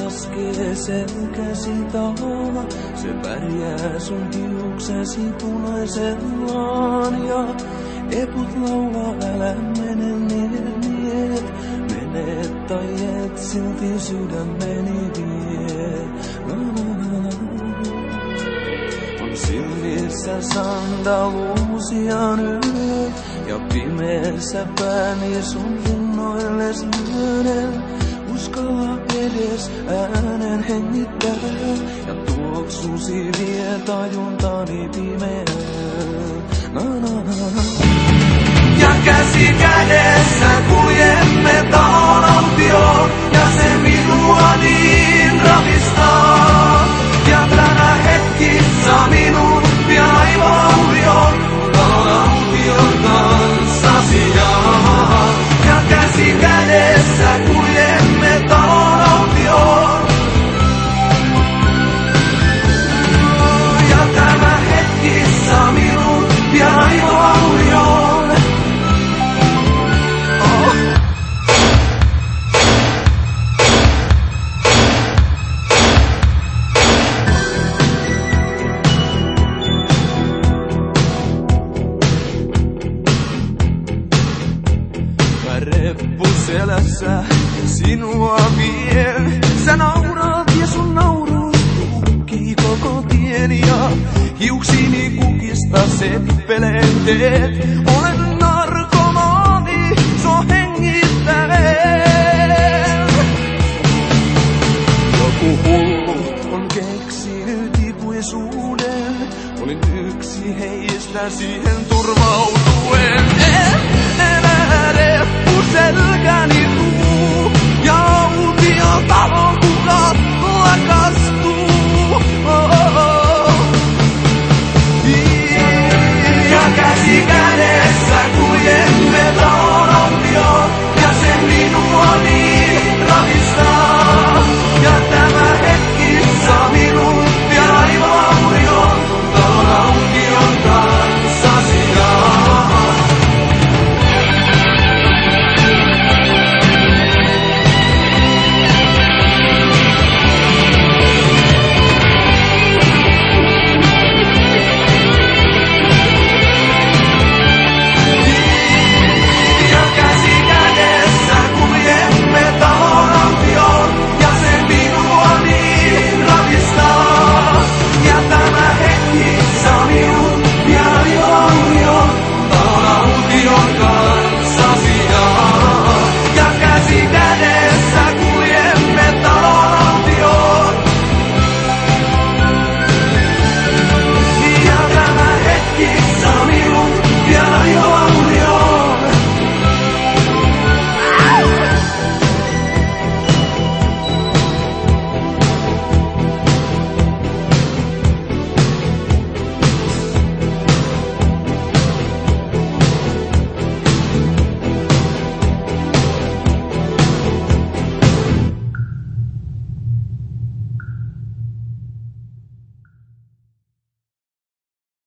laskee selkäsi taana. Se värjää sun hiuksesi punaisellaan ja eput laulaa, älä mene nie. Mene tai et silti sydämeni vie. On silmissä sandaluusia nyt ja pimeässä pääni sun innoilles lyönen. Uskalla edes äänen hengittää ja tuoksusi vie tajuntani pimeään. Ja käsi kädessä kuljemme talon autioon ja se minua niin ravistaa. Ja tänä hetkissä minun pian aivoaurioon talon aution kanssasi jaa. Ja käsi kädessä kuljemme talon autioon. Ja tänä hetkissä minun pian aivoaurioon. Reppu selässä sinua vien. Sä nauraat ja sun nauruus tukkii koko tien ja hiuksini kukista seppeleen teet. Olen